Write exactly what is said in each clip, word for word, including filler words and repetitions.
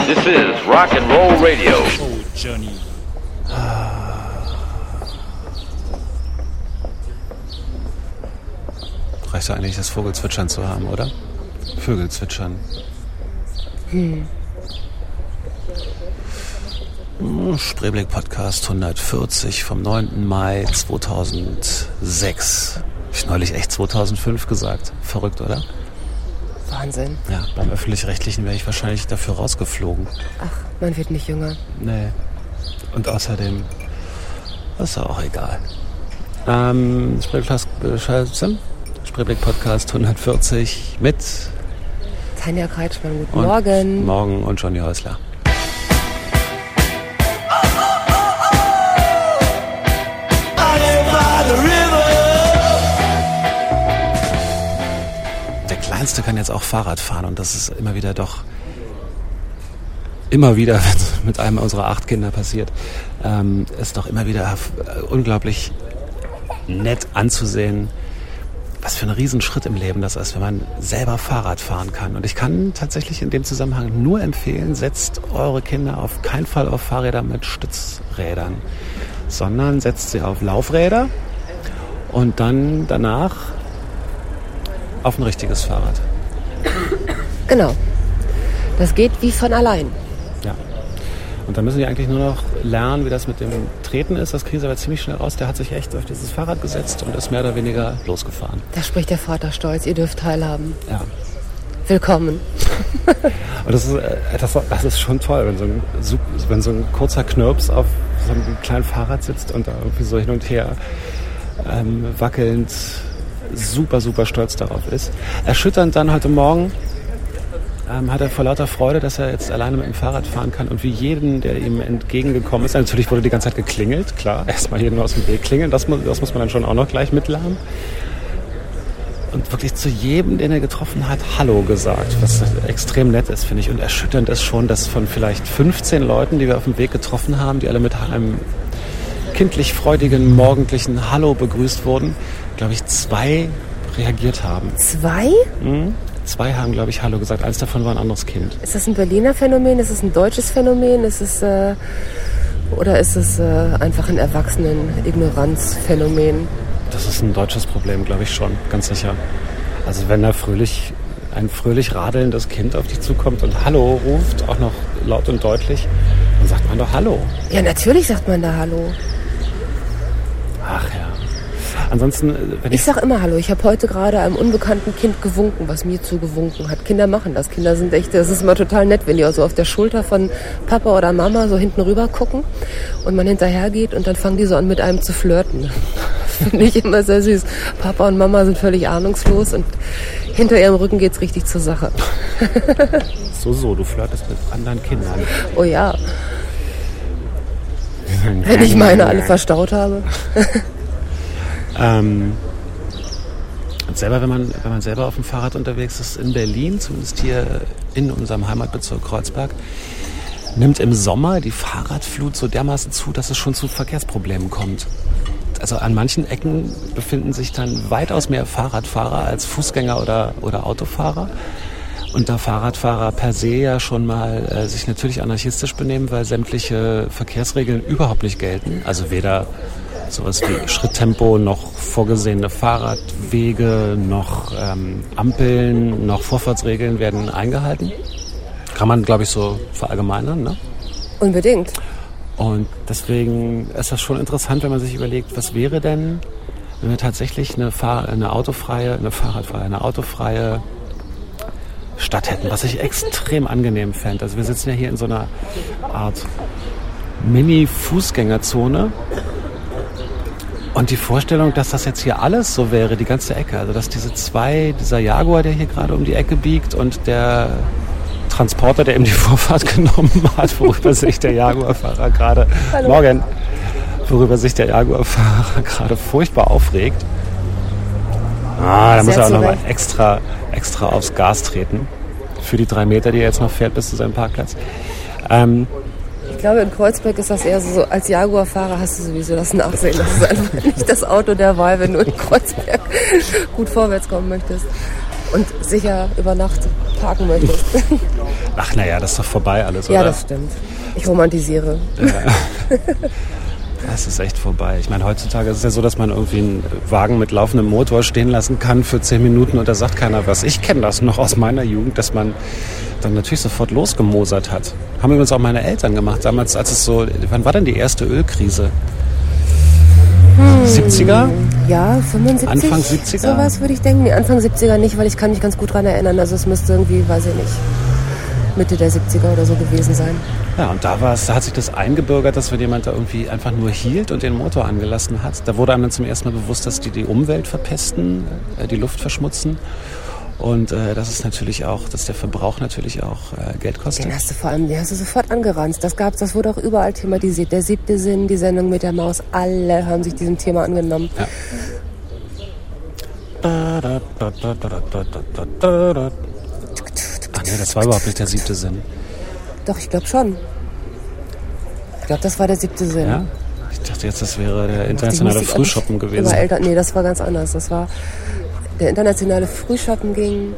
This is Rock and Roll Radio. Oh, Johnny. Reicht ja eigentlich, das Vogelzwitschern zu haben, oder? Vögel zwitschern. Hm. Spreeblick Podcast hundertvierzig vom neunten Mai zweitausendsechs. Hab ich neulich echt zweitausendfünf gesagt. Verrückt, oder? Wahnsinn. Ja, beim Öffentlich-Rechtlichen wäre ich wahrscheinlich dafür rausgeflogen. Ach, man wird nicht jünger. Nee. Und außerdem ist ja auch egal. Ähm, Spreeblick Podcast hundertvierzig mit Tanja Kreitschmann, guten und Morgen. Morgen und Johnny Häusler. Der Kleinste kann jetzt auch Fahrrad fahren und das ist immer wieder doch immer wieder, wenn es mit einem unserer acht Kinder passiert, ähm, ist doch immer wieder unglaublich nett anzusehen, was für ein Riesenschritt im Leben das ist, wenn man selber Fahrrad fahren kann. Und ich kann tatsächlich in dem Zusammenhang nur empfehlen, setzt eure Kinder auf keinen Fall auf Fahrräder mit Stützrädern, sondern setzt sie auf Laufräder und dann danach auf ein richtiges Fahrrad. Genau. Das geht wie von allein. Ja. Und dann müssen die eigentlich nur noch lernen, wie das mit dem Treten ist. Das kriegen sie aber ziemlich schnell raus. Der hat sich echt auf dieses Fahrrad gesetzt und ist mehr oder weniger losgefahren. Da spricht der Vater stolz. Ihr dürft teilhaben. Ja. Willkommen. Und das ist, das, das ist schon toll, wenn so, ein, wenn so ein kurzer Knirps auf so einem kleinen Fahrrad sitzt und da irgendwie so hin und her ähm, wackelnd super, super stolz darauf ist. Erschütternd dann heute Morgen ähm, hat er vor lauter Freude, dass er jetzt alleine mit dem Fahrrad fahren kann und wie jeden, der ihm entgegengekommen ist, natürlich wurde die ganze Zeit geklingelt, klar, erstmal jeden aus dem Weg klingeln, das muss, das muss man dann schon auch noch gleich mitlernen. Und wirklich zu jedem, den er getroffen hat, Hallo gesagt, was extrem nett ist, finde ich. Und erschütternd ist schon, dass von vielleicht fünfzehn Leuten, die wir auf dem Weg getroffen haben, die alle mit einem kindlich freudigen, morgendlichen Hallo begrüßt wurden, glaube ich, zwei reagiert haben. Zwei? Mhm. Zwei haben, glaube ich, Hallo gesagt. Eins davon war ein anderes Kind. Ist das ein Berliner Phänomen? Ist es ein deutsches Phänomen? Ist es, äh, oder ist es äh, einfach ein Erwachsenen-Ignoranz-Phänomen? Das ist ein deutsches Problem, glaube ich schon, ganz sicher. Also wenn da fröhlich, ein fröhlich radelndes Kind auf dich zukommt und Hallo ruft, auch noch laut und deutlich, dann sagt man doch Hallo. Ja, natürlich sagt man da Hallo. Ach ja. Ansonsten, wenn ich... Ich sag immer Hallo. Ich habe heute gerade einem unbekannten Kind gewunken, was mir zugewunken hat. Kinder machen das. Kinder sind echt, das ist immer total nett, wenn die auch so auf der Schulter von Papa oder Mama so hinten rüber gucken und man hinterher geht und dann fangen die so an, mit einem zu flirten. Finde ich immer sehr süß. Papa und Mama sind völlig ahnungslos und hinter ihrem Rücken geht's richtig zur Sache. So, so, du flirtest mit anderen Kindern. Oh ja. Wenn ich meine alle verstaut habe. ähm, und selber, wenn man, wenn man selber auf dem Fahrrad unterwegs ist, in Berlin, zumindest hier in unserem Heimatbezirk Kreuzberg, nimmt im Sommer die Fahrradflut so dermaßen zu, dass es schon zu Verkehrsproblemen kommt. Also an manchen Ecken befinden sich dann weitaus mehr Fahrradfahrer als Fußgänger oder, oder Autofahrer. Und da Fahrradfahrer per se ja schon mal äh, sich natürlich anarchistisch benehmen, weil sämtliche Verkehrsregeln überhaupt nicht gelten. Also weder sowas wie Schritttempo, noch vorgesehene Fahrradwege, noch ähm, Ampeln, noch Vorfahrtsregeln werden eingehalten. Kann man, glaube ich, so verallgemeinern, ne? Unbedingt. Und deswegen ist das schon interessant, wenn man sich überlegt, was wäre denn, wenn wir tatsächlich eine, Fahr- eine autofreie, eine Fahrradfreie, eine autofreie Stadt hätten, was ich extrem angenehm fände. Also wir sitzen ja hier in so einer Art Mini-Fußgängerzone und die Vorstellung, dass das jetzt hier alles so wäre, die ganze Ecke, also dass diese zwei, dieser Jaguar, der hier gerade um die Ecke biegt und der Transporter, der ihm die Vorfahrt genommen hat, worüber sich der Jaguar-Fahrer gerade Hallo. Morgen, worüber sich der Jaguar-Fahrer gerade furchtbar aufregt. Ah, da muss er auch nochmal extra, extra aufs Gas treten. Für die drei Meter, die er jetzt noch fährt bis zu seinem Parkplatz. Ähm, ich glaube, in Kreuzberg ist das eher so, als Jaguar-Fahrer hast du sowieso das Nachsehen. Das ist einfach nicht das Auto der Wahl, wenn du in Kreuzberg gut vorwärts kommen möchtest. und sicher über Nacht parken möchtest. Ach naja, das ist doch vorbei alles, Ja, oder? das stimmt. Ich romantisiere. Ja. Das ist echt vorbei. Ich meine, heutzutage ist es ja so, dass man irgendwie einen Wagen mit laufendem Motor stehen lassen kann für zehn Minuten und da sagt keiner was. Ich kenne das noch aus meiner Jugend, dass man dann natürlich sofort losgemosert hat. Haben übrigens auch meine Eltern gemacht. Damals, als es so, wann war denn die erste Ölkrise? Hm. siebziger? Ja, fünfundsiebzig. Anfang siebziger? Sowas würde ich denken. Nee, Anfang siebziger nicht, weil ich kann mich ganz gut dran erinnern. Also es müsste irgendwie, weiß ich nicht, Mitte der siebziger oder so gewesen sein. Ja, und da, war es, da hat sich das eingebürgert, dass wenn jemand da irgendwie einfach nur hielt und den Motor angelassen hat, da wurde einem dann zum ersten Mal bewusst, dass die die Umwelt verpesten, äh, die Luft verschmutzen und äh, dass es natürlich auch, dass der Verbrauch natürlich auch äh, Geld kostet. Den hast du vor allem, den hast du sofort angeranzt. Das gab's, das wurde auch überall thematisiert. Der siebte Sinn, die Sendung mit der Maus, alle haben sich diesem Thema angenommen. Ja. Ach nee, das war überhaupt nicht der siebte Sinn. Doch, ich glaube schon. Ich glaube, das war der siebte Sinn. Ja? Ich dachte jetzt, das wäre der internationale Frühschoppen gewesen. Immer älter. Nee, das war ganz anders. Das war der internationale Frühschoppen ging.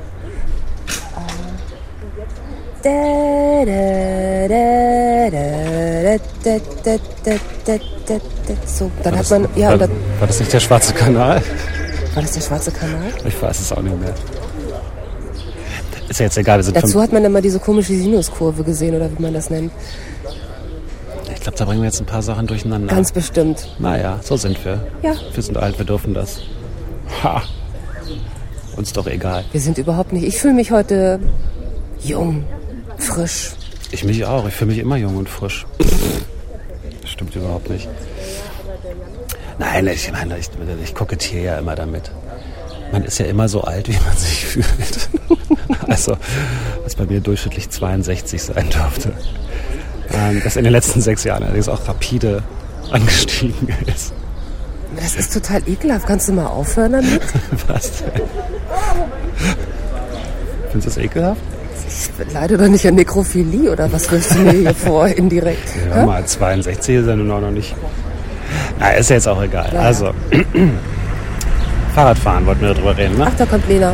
So, dann hat man. Ja, war, dann, war das nicht der Schwarze Kanal? War das der Schwarze Kanal? Ich weiß es auch nicht mehr. Ist ja jetzt egal. Wir sind Dazu hat man immer diese komische Sinuskurve gesehen, oder wie man das nennt. Ich glaube, da bringen wir jetzt ein paar Sachen durcheinander. Ganz bestimmt. Naja, so sind wir. Ja. Wir sind alt, wir dürfen das. Ha! Uns doch egal. Wir sind überhaupt nicht. Ich fühle mich heute jung, frisch. Ich mich auch. Ich fühle mich immer jung und frisch. Das stimmt überhaupt nicht. Nein, ich meine, ich, ich kokettiere ja immer damit. Man ist ja immer so alt, wie man sich fühlt. Also, was bei mir durchschnittlich zweiundsechzig sein durfte. Ähm, das in den letzten sechs Jahren allerdings auch rapide angestiegen ist. Das ist total ekelhaft. Kannst du mal aufhören damit? Was denn? Findest du das ekelhaft? Ich leide doch nicht an Nekrophilie, oder was wirfst du mir hier vor, indirekt? Ja, mal zweiundsechzig ist ja nun auch noch nicht. Na, ist ja jetzt auch egal. Ja. Also, Fahrradfahren wollten wir darüber reden, ne? Ach, da kommt Lena.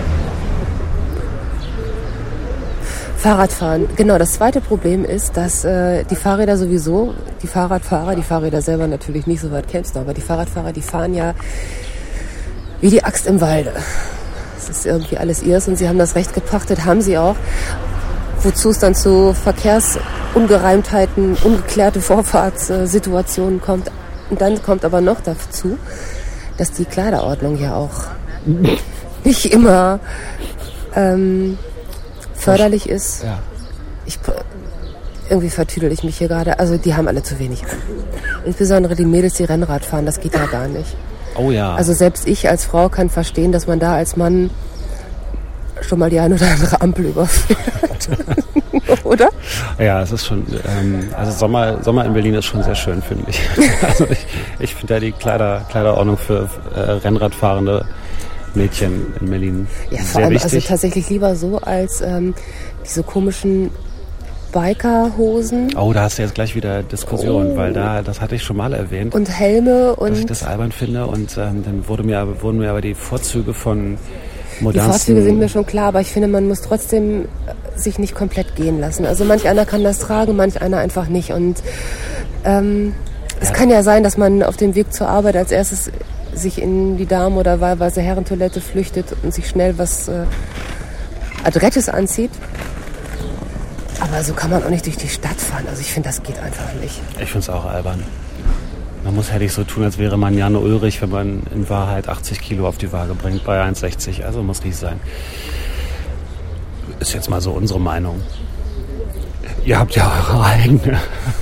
Fahrradfahren. Genau, das zweite Problem ist, dass äh, die Fahrräder sowieso, die Fahrradfahrer, die Fahrräder selber natürlich nicht, so weit kennst du, aber die Fahrradfahrer, die fahren ja wie die Axt im Walde. Das ist irgendwie alles ihrs und sie haben das Recht gepachtet, haben sie auch. Wozu es dann zu Verkehrsungereimtheiten, ungeklärte Vorfahrtssituationen kommt. Und dann kommt aber noch dazu, dass die Kleiderordnung ja auch nicht immer ähm, förderlich ist. Ja. Ich, irgendwie vertüdel ich mich hier gerade. Also die haben alle zu wenig an. Insbesondere die Mädels, die Rennrad fahren, das geht ja gar nicht. Oh ja. Also selbst ich als Frau kann verstehen, dass man da als Mann schon mal die eine oder andere Ampel überfährt. Oder? Ja, es ist schon, ähm, also Sommer, Sommer in Berlin ist schon sehr schön, finde ich. Also ich, ich finde ja die Kleider, Kleiderordnung für äh, Rennradfahrende Mädchen in Berlin ja, vor sehr allem wichtig. Also tatsächlich lieber so als ähm, diese komischen Bikerhosen. Oh, da hast du jetzt gleich wieder Diskussion, Oh. weil da, das hatte ich schon mal erwähnt, Und Helme und dass ich das albern finde und ähm, dann wurde mir, aber- wurden mir aber die Vorzüge von die modernsten... Vorzüge sind mir schon klar, aber ich finde, man muss trotzdem äh, sich nicht komplett gehen lassen. Also manch einer kann das tragen, manch einer einfach nicht. Und ähm, es Ja. kann ja sein, dass man auf dem Weg zur Arbeit als erstes sich in die Damen- oder wahlweise Herrentoilette flüchtet und sich schnell was äh, Adrettes anzieht. Aber so kann man auch nicht durch die Stadt fahren. Also ich finde, das geht einfach nicht. Ich finde es auch albern. Man muss hätte ich so tun, als wäre man Janne Ulrich, wenn man in Wahrheit achtzig Kilo auf die Waage bringt bei eins sechzig. Also muss nicht sein. Ist jetzt mal so unsere Meinung. Ihr habt ja eure eigene.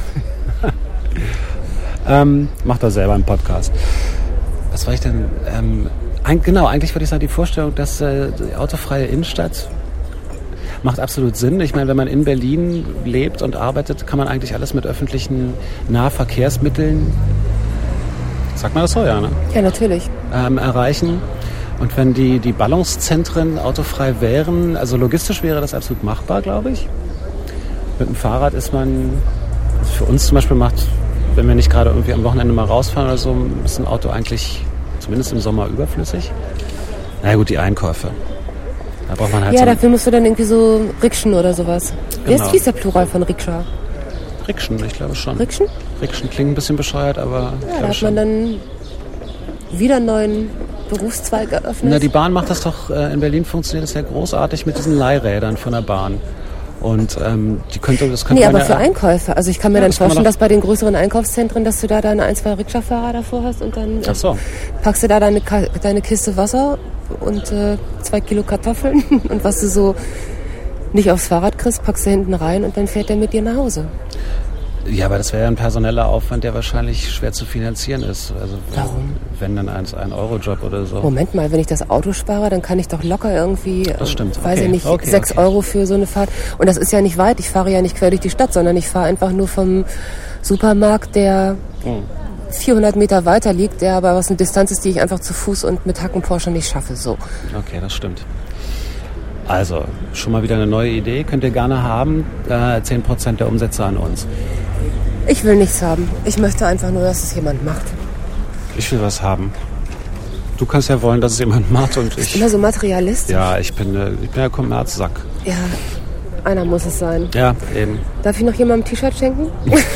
ähm, macht doch selber einen Podcast. Was war ich denn? Ähm, ein, genau, eigentlich würde ich sagen, die Vorstellung, dass äh, die autofreie Innenstadt macht absolut Sinn. Ich meine, wenn man in Berlin lebt und arbeitet, kann man eigentlich alles mit öffentlichen Nahverkehrsmitteln, sagt man das so, ja, ne? Ja, natürlich. ähm, erreichen. Und wenn die, die Ballungszentren autofrei wären, also logistisch wäre das absolut machbar, glaube ich. Mit dem Fahrrad ist man, also für uns zum Beispiel macht, wenn wir nicht gerade irgendwie am Wochenende mal rausfahren oder so, ist ein Auto eigentlich zumindest im Sommer überflüssig. Na ja, gut, die Einkäufe. Da braucht man halt Ja, so dafür musst du dann irgendwie so Rikschen oder sowas. Wer Genau. ist, wie ist der Plural von Rikscha? Rikschen, ich glaube schon. Rikschen? Rikschen klingt ein bisschen bescheuert, aber ich Ja, da glaube hat schon. man dann wieder einen neuen Berufszweig eröffnet. Na, die Bahn macht das doch, äh, in Berlin funktioniert das ja großartig mit diesen Leihrädern von der Bahn. Und ähm, die könnte, das könnte Nee, man aber ja, für Einkäufe. Also ich kann mir Ja, dann das kann man vorstellen, doch- dass bei den größeren Einkaufszentren, dass du da dann ein, zwei Rikscha-Fahrer davor hast und dann äh, Ach so. packst du da deine, Ka- deine Kiste Wasser und äh, zwei Kilo Kartoffeln und was du so nicht aufs Fahrrad kriegst, packst du hinten rein und dann fährt der mit dir nach Hause. Ja, aber das wäre ja ein personeller Aufwand, der wahrscheinlich schwer zu finanzieren ist. Also Warum? Wenn dann ein, ein Euro-Job oder so. Moment mal, wenn ich das Auto spare, dann kann ich doch locker irgendwie, Das stimmt. äh, weiß Okay. ich nicht, Okay, sechs okay. Euro für so eine Fahrt. Und das ist ja nicht weit. Ich fahre ja nicht quer durch die Stadt, sondern ich fahre einfach nur vom Supermarkt, der vierhundert Meter weiter liegt, der aber was eine Distanz ist, die ich einfach zu Fuß und mit Hacken Porsche nicht schaffe. So. Okay, das stimmt. Also, schon mal wieder eine neue Idee. Könnt ihr gerne haben. Äh, zehn Prozent der Umsätze an uns. Ich will nichts haben. Ich möchte einfach nur, dass es jemand macht. Ich will was haben. Du kannst ja wollen, dass es jemand macht und ich... Immer so materialistisch. Ja, ich bin, äh, ich bin der Kommerzsack. Ja, einer muss es sein. Ja, eben. Darf ich noch jemandem ein T-Shirt schenken?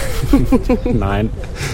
Nein.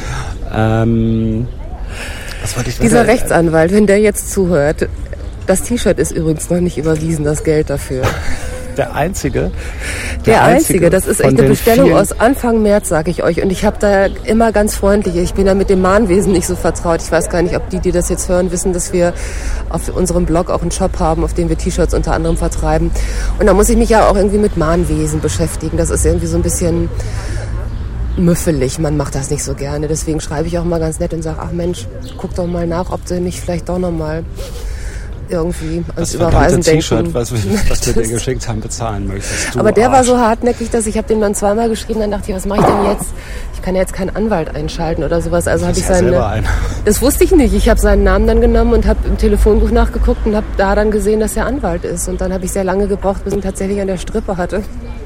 Ähm, was wollte ich Dieser äh, Rechtsanwalt, wenn der jetzt zuhört, das T-Shirt ist übrigens noch nicht überwiesen, das Geld dafür. Der Einzige. Der Einzige, das ist von echt eine den Bestellung vielen- aus Anfang März, sage ich euch. Und ich habe da immer ganz freundlich, ich bin da mit dem Mahnwesen nicht so vertraut. Ich weiß gar nicht, ob die, die das jetzt hören, wissen, dass wir auf unserem Blog auch einen Shop haben, auf dem wir T-Shirts unter anderem vertreiben. Und da muss ich mich ja auch irgendwie mit Mahnwesen beschäftigen. Das ist irgendwie so ein bisschen müffelig. Man macht das nicht so gerne. Deswegen schreibe ich auch mal ganz nett und sage, ach Mensch, guck doch mal nach, ob du nicht vielleicht doch noch mal irgendwie ans das Überweisen verdammte T-Shirt, denken. was wir, was wir dir geschickt haben, bezahlen möchtest. Du Aber der war Arsch. so hartnäckig, dass ich habe dem dann zweimal geschrieben, dann dachte ich, was mache ich denn jetzt? Ich kann ja jetzt keinen Anwalt einschalten oder sowas. Also habe Du ich bist ja selber seine. einer. Das wusste ich nicht. Ich habe seinen Namen dann genommen und habe im Telefonbuch nachgeguckt und habe da dann gesehen, dass er Anwalt ist. Und dann habe ich sehr lange gebraucht, bis ich ihn tatsächlich an der Strippe hatte.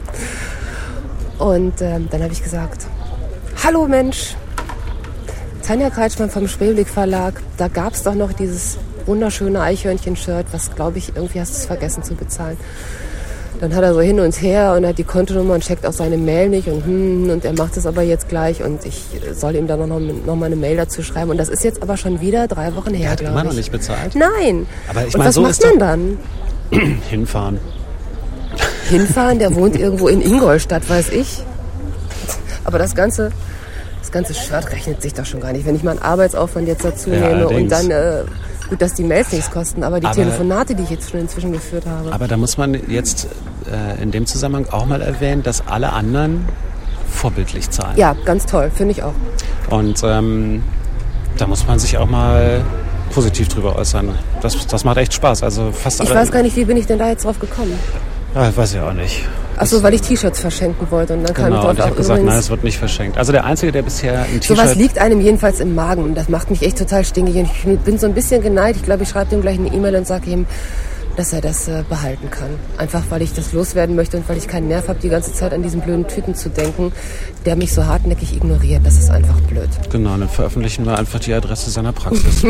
Und ähm, dann habe ich gesagt, hallo Mensch, Tanja Kreitschmann vom Spreeblick Verlag, da gab es doch noch dieses wunderschöne Eichhörnchen-Shirt, was, glaube ich, irgendwie hast du es vergessen zu bezahlen. Dann hat er so hin und her und hat die Kontonummer und checkt auch seine Mail nicht und hm, und er macht es aber jetzt gleich und ich soll ihm dann noch, noch mal eine Mail dazu schreiben. Und das ist jetzt aber schon wieder drei Wochen her, Er hat glaube immer ich. noch nicht bezahlt. Nein. Aber ich und meine, was so macht ist man doch- dann? Hinfahren. Hinfahren, der wohnt irgendwo in Ingolstadt, weiß ich. Aber das ganze, das ganze Shirt rechnet sich doch schon gar nicht. Wenn ich mal einen Arbeitsaufwand jetzt dazu Ja, nehme und allerdings. dann, äh, gut, dass die Mails nichts kosten, aber die Aber- Telefonate, die ich jetzt schon inzwischen geführt habe. Aber da muss man jetzt äh, in dem Zusammenhang auch mal erwähnen, dass alle anderen vorbildlich zahlen. Ja, ganz toll, finde ich auch. Und ähm, da muss man sich auch mal positiv drüber äußern. Das, das macht echt Spaß. Also fast Ich alle, weiß gar nicht, wie bin ich denn da jetzt drauf gekommen? Ja, weiß ich auch nicht. Achso, weil ich T-Shirts verschenken wollte und dann kam Genau, dort und ich auch habe gesagt, übrigens... nein, es wird nicht verschenkt. Also der Einzige, der bisher ein Sowas T-Shirt... liegt einem jedenfalls im Magen und das macht mich echt total stinkig. Und ich bin so ein bisschen geneigt. Ich glaube, ich schreibe ihm gleich eine E-Mail und sage ihm, dass er das äh, behalten kann. Einfach, weil ich das loswerden möchte und weil ich keinen Nerv habe, die ganze Zeit an diesen blöden Typen zu denken, der mich so hartnäckig ignoriert. Das ist einfach blöd. Genau, dann veröffentlichen wir einfach die Adresse seiner Praxis.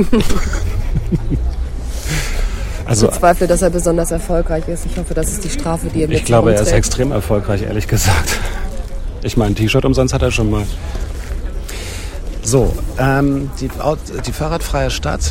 Also Ich bezweifle, dass er besonders erfolgreich ist. Ich hoffe, das ist die Strafe, die er mit ich glaube, er ist rumträgt. extrem erfolgreich, ehrlich gesagt. Ich meine, ein T-Shirt umsonst hat er schon mal. So, ähm, die, Au- die fahrradfreie Stadt.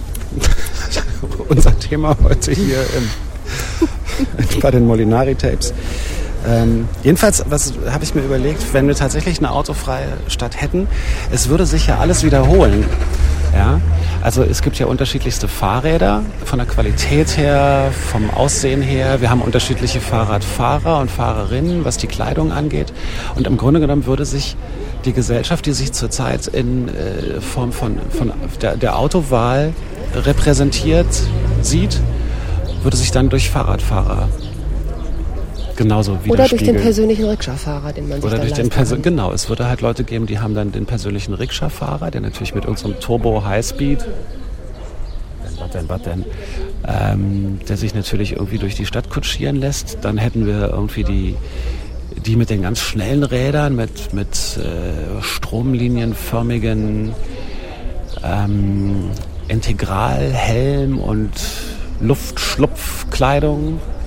Unser Thema heute hier im, bei den Molinari-Tapes. Ähm, jedenfalls, was habe ich mir überlegt, wenn wir tatsächlich eine autofreie Stadt hätten, es würde sich ja alles wiederholen. Ja? Also es gibt ja unterschiedlichste Fahrräder, von der Qualität her, vom Aussehen her. Wir haben unterschiedliche Fahrradfahrer und Fahrerinnen, was die Kleidung angeht. Und im Grunde genommen würde sich die Gesellschaft, die sich zurzeit in äh, Form von, von der, der Autowahl repräsentiert sieht, würde sich dann durch Fahrradfahrer genauso Oder durch den widerspiegeln. persönlichen Rikscha-Fahrer, den man sich Oder dann durch den leisten Perso- kann. genau, es würde halt Leute geben, die haben dann den persönlichen Rikscha-Fahrer, der natürlich mit unserem Turbo Highspeed, was denn, was denn, ähm, der sich natürlich irgendwie durch die Stadt kutschieren lässt. Dann hätten wir irgendwie die, die mit den ganz schnellen Rädern, mit, mit äh, stromlinienförmigen ähm, Integralhelm und Luftschlupfkleidung.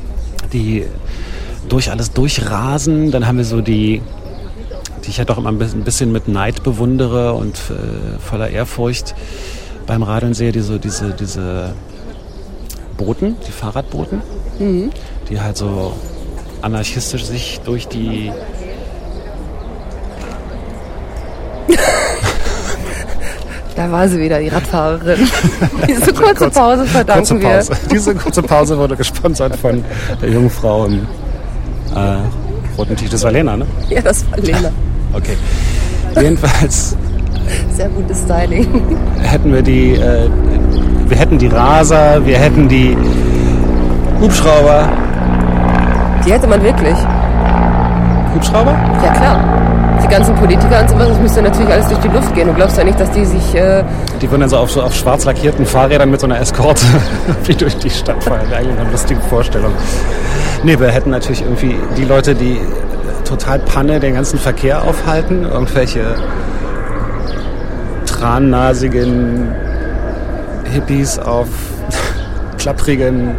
die durch alles durchrasen. Dann haben wir so die, die ich ja doch immer ein bisschen mit Neid bewundere und äh, voller Ehrfurcht beim Radeln sehe, die so diese, diese Boten, die Fahrradboten, mhm. die halt so anarchistisch sich durch die Da war sie wieder, die Radfahrerin. Diese kurze, kurze Pause verdanken kurze Pause. wir. Diese kurze Pause wurde gesponsert von der jungen Frau im äh, roten T-Shirt. Das war Lena, ne? Ja, das war Lena. Okay. Jedenfalls sehr gutes Styling. Hätten wir die, äh, wir hätten die Raser, wir hätten die Hubschrauber. Die hätte man wirklich. Hubschrauber? Ja, klar. Die ganzen Politiker und so was, das müsste natürlich alles durch die Luft gehen. Du glaubst ja nicht, dass die sich... Äh die würden dann so auf, so auf schwarz lackierten Fahrrädern mit so einer Eskorte wie durch die Stadt fahren. Eigentlich eine lustige Vorstellung. Nee, wir hätten natürlich irgendwie die Leute, die total Panne den ganzen Verkehr aufhalten, irgendwelche trannasigen Hippies auf klapprigen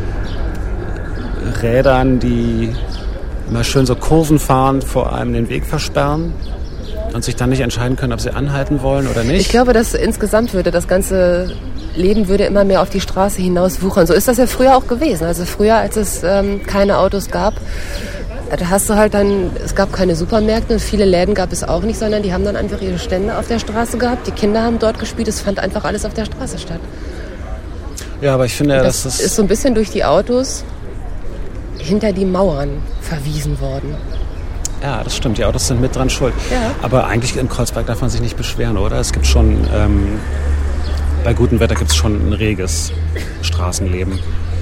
Rädern, die immer schön so Kurven fahren, vor allem den Weg versperren und sich dann nicht entscheiden können, ob sie anhalten wollen oder nicht. Ich glaube, dass insgesamt würde das ganze Leben würde immer mehr auf die Straße hinaus wuchern. So ist das ja früher auch gewesen. Also früher, als es ähm, keine Autos gab, da hast du halt dann, es gab keine Supermärkte und viele Läden gab es auch nicht, sondern die haben dann einfach ihre Stände auf der Straße gehabt. Die Kinder haben dort gespielt, es fand einfach alles auf der Straße statt. Ja, aber ich finde, und das dass ist so ein bisschen durch die Autos hinter die Mauern verwiesen worden. Ja, das stimmt. Die Autos sind mit dran schuld. Ja. Aber eigentlich in Kreuzberg darf man sich nicht beschweren, oder? Es gibt schon, ähm, bei gutem Wetter gibt es schon ein reges Straßenleben.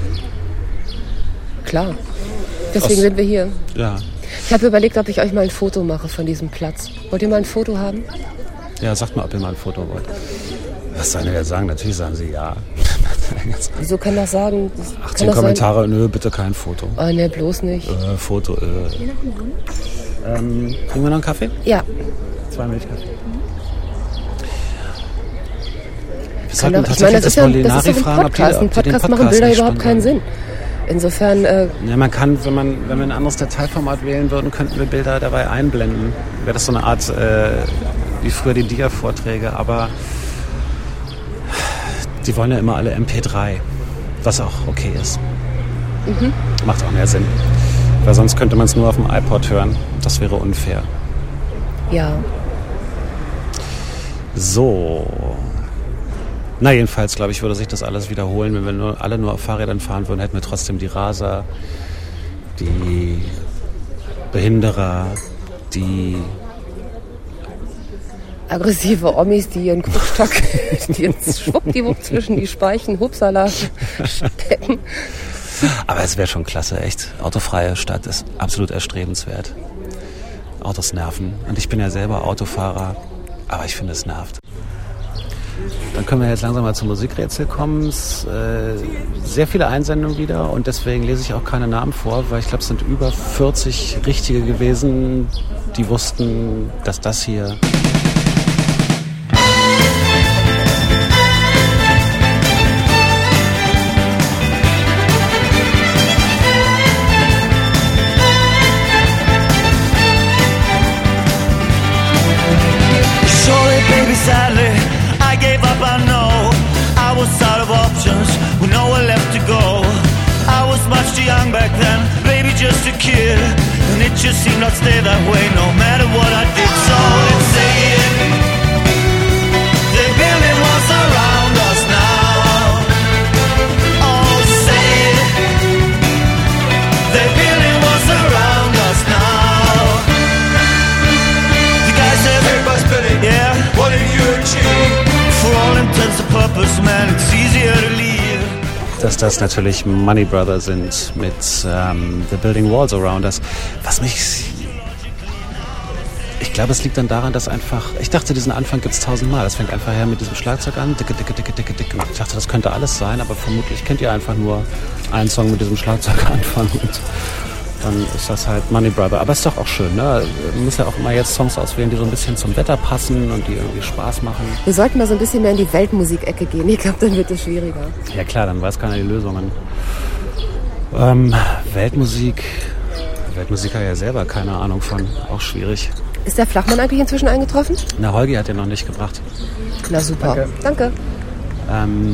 Klar. Deswegen Aus, sind wir hier. Ja. Ich habe überlegt, ob ich euch mal ein Foto mache von diesem Platz. Wollt ihr mal ein Foto haben? Ja, sagt mal, ob ihr mal ein Foto wollt. Was sollen wir jetzt sagen? Natürlich sagen sie ja. Wieso kann das sagen? Das achtzehn kann Kommentare, nö, bitte kein Foto. Oh, ne, bloß nicht. Äh, Foto, äh. Ähm, kriegen wir noch einen Kaffee? Ja. Zwei Milchkaffee. Wir sollten tatsächlich ich meine, das ist ja, das ist so ein Podcast. Ein Podcast machen Bilder überhaupt keinen Sinn. Insofern... Äh ja, man kann, wenn, man, wenn wir ein anderes Dateiformat wählen würden, könnten wir Bilder dabei einblenden. Wäre das so eine Art, äh, wie früher die Dia-Vorträge, aber die wollen ja immer alle M P drei, was auch okay ist. Mhm. Macht auch mehr Sinn. Weil sonst könnte man es nur auf dem iPod hören. Das wäre unfair. Ja. So. Na jedenfalls, glaube ich, würde sich das alles wiederholen. Wenn wir nur, alle nur auf Fahrrädern fahren würden, hätten wir trotzdem die Raser, die Behinderer, die aggressive Omis, die ihren Krückstock, die ihren Schwuppdiwupp zwischen die Speichen, Hupsala stecken. Aber es wäre schon klasse, echt. Autofreie Stadt ist absolut erstrebenswert. Autos nerven. Und ich bin ja selber Autofahrer, aber ich finde, es nervt. Dann können wir jetzt langsam mal zum Musikrätsel kommen. Es, äh, sehr viele Einsendungen wieder und deswegen lese ich auch keine Namen vor, weil ich glaube, es sind über vierzig Richtige gewesen, die wussten, dass das hier... Sadly, I gave up, I know. I was out of options, with nowhere left to go. I was much too young back then, baby, just a kid. And it just seemed I'd stay that way, no matter what I did. So let's say it. The building was around us now. Oh, say it. The building was around us now. The guy said, everybody's spinning, yeah. What did you achieve? For all intents and purposes, man, it's easier to leave. Dass das natürlich Money Brothers sind mit ähm, The Building Walls Around Us. Was mich... Ich glaube, es liegt dann daran, dass einfach... Ich dachte, diesen Anfang gibt es tausendmal. Das fängt einfach her mit diesem Schlagzeug an. Dicke, dicke, dicke, dicke, dicke. Ich dachte, das könnte alles sein, aber vermutlich kennt ihr einfach nur einen Song mit diesem Schlagzeug anfangen und dann ist das halt Money Brother. Aber ist doch auch schön, ne? Man muss ja auch immer jetzt Songs auswählen, die so ein bisschen zum Wetter passen und die irgendwie Spaß machen. Wir sollten mal so ein bisschen mehr in die Weltmusikecke gehen. Ich glaube, dann wird es schwieriger. Ja klar, dann weiß keiner die Lösungen. Ähm, Weltmusik. Weltmusik hat ja selber keine Ahnung von. Auch schwierig. Ist der Flachmann eigentlich inzwischen eingetroffen? Na, Holgi hat den noch nicht gebracht. Na super. Danke. Danke. Ähm,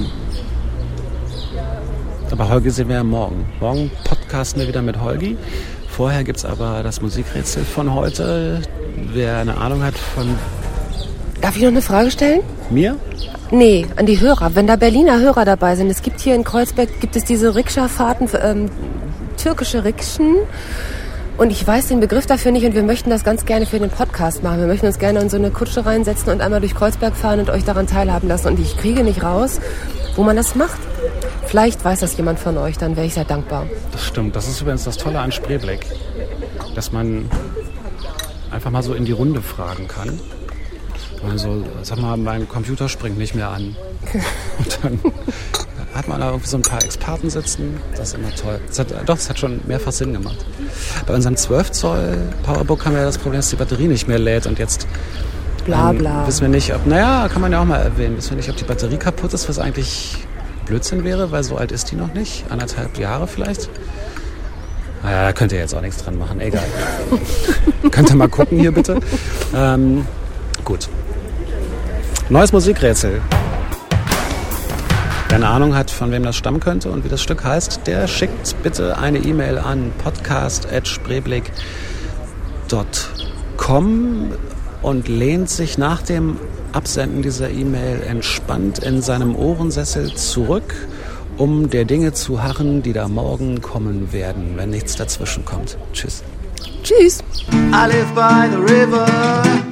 aber Holgi sehen wir ja morgen. Morgen podcasten wir wieder mit Holgi. Vorher gibt es aber das Musikrätsel von heute. Wer eine Ahnung hat von... Darf ich noch eine Frage stellen? Mir? Nee, an die Hörer. Wenn da Berliner Hörer dabei sind, es gibt hier in Kreuzberg, gibt es diese Rikscha-Fahrten, ähm, türkische Rikschen. Und ich weiß den Begriff dafür nicht und wir möchten das ganz gerne für den Podcast machen. Wir möchten uns gerne in so eine Kutsche reinsetzen und einmal durch Kreuzberg fahren und euch daran teilhaben lassen. Und ich kriege nicht raus, wo man das macht. Vielleicht weiß das jemand von euch, dann wäre ich sehr dankbar. Das stimmt. Das ist übrigens das Tolle an Spreeblick, dass man einfach mal so in die Runde fragen kann. Also, sag mal, mein Computer springt nicht mehr an. Und dann hat man da irgendwie so ein paar Experten sitzen. Das ist immer toll. Das hat, doch, es hat schon mehrfach Sinn gemacht. Bei unserem zwölf Zoll Powerbook haben wir ja das Problem, dass die Batterie nicht mehr lädt. Und jetzt bla, bla. Ähm, wissen wir nicht, ob, naja, kann man ja auch mal erwähnen, wissen wir nicht, ob die Batterie kaputt ist, was eigentlich Blödsinn wäre, weil so alt ist die noch nicht. Anderthalb Jahre vielleicht. Naja, da könnt ihr jetzt auch nichts dran machen. Egal. Könnt ihr mal gucken hier bitte. Ähm, gut. Neues Musikrätsel. Wer eine Ahnung hat, von wem das stammen könnte und wie das Stück heißt, der schickt bitte eine E-Mail an podcast at spreeblick punkt com und lehnt sich nach dem Absenden dieser E-Mail entspannt in seinem Ohrensessel zurück, um der Dinge zu harren, die da morgen kommen werden, wenn nichts dazwischen kommt. Tschüss. Tschüss. I live by the river.